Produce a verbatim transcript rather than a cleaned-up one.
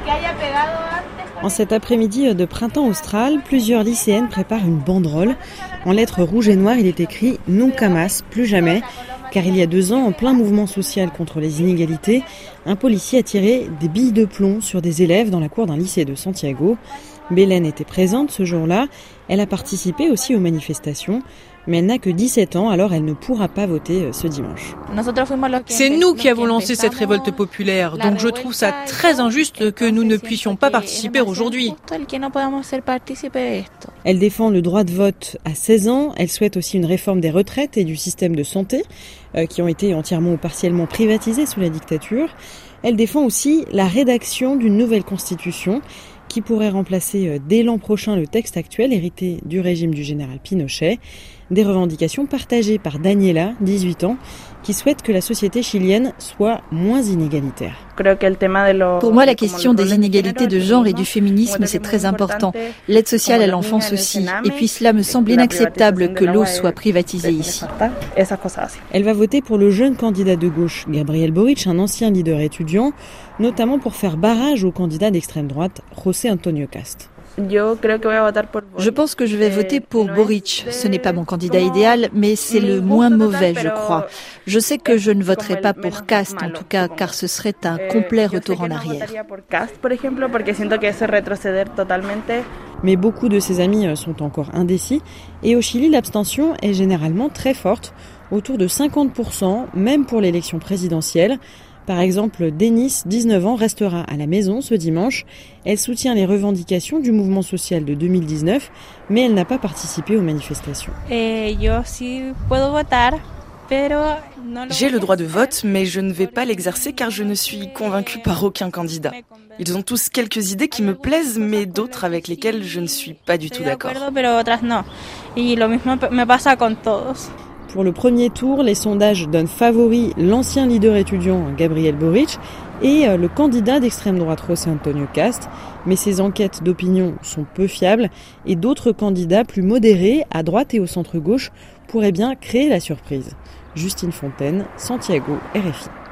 En cet après-midi de printemps austral, plusieurs lycéennes préparent une banderole. En lettres rouges et noires, il est écrit « Nunca más », plus jamais, car il y a deux ans, en plein mouvement social contre les inégalités, un policier a tiré des billes de plomb sur des élèves dans la cour d'un lycée de Santiago. Bélène était présente ce jour-là. Elle a participé aussi aux manifestations, mais elle n'a que dix-sept ans, alors elle ne pourra pas voter ce dimanche. C'est nous qui avons lancé cette révolte populaire, donc je trouve ça très injuste que nous ne puissions pas participer aujourd'hui. Elle défend le droit de vote à seize ans, elle souhaite aussi une réforme des retraites et du système de santé, euh, qui ont été entièrement ou partiellement privatisés sous la dictature. Elle défend aussi la rédaction d'une nouvelle constitution qui pourrait remplacer dès l'an prochain le texte actuel hérité du régime du général Pinochet. Des revendications partagées par Daniela, dix-huit ans, qui souhaite que la société chilienne soit moins inégalitaire. Pour moi, la question des inégalités de genre et du féminisme, c'est très important. L'aide sociale à l'enfance aussi. Et puis cela me semble inacceptable que l'eau soit privatisée ici. Elle va voter pour le jeune candidat de gauche, Gabriel Boric, un ancien leader étudiant, notamment pour faire barrage au candidat d'extrême droite, José Antonio Cast. Je pense que je vais voter pour Boric. Ce n'est pas mon candidat idéal, mais c'est le moins mauvais, je crois. Je sais que je ne voterai pas pour Cast, en tout cas, car ce serait un complet retour en arrière. Mais beaucoup de ses amis sont encore indécis. Et au Chili, l'abstention est généralement très forte, autour de cinquante pour cent, même pour l'élection présidentielle. Par exemple, Denis, dix-neuf ans, restera à la maison ce dimanche. Elle soutient les revendications du mouvement social de deux mille dix-neuf, mais elle n'a pas participé aux manifestations. J'ai le droit de vote, mais je ne vais pas l'exercer car je ne suis convaincue par aucun candidat. Ils ont tous quelques idées qui me plaisent, mais d'autres avec lesquelles je ne suis pas du tout d'accord. Pour le premier tour, les sondages donnent favori l'ancien leader étudiant Gabriel Boric et le candidat d'extrême droite José Antonio Cast. Mais ces enquêtes d'opinion sont peu fiables et d'autres candidats plus modérés, à droite et au centre-gauche, pourraient bien créer la surprise. Justine Fontaine, Santiago, R F I.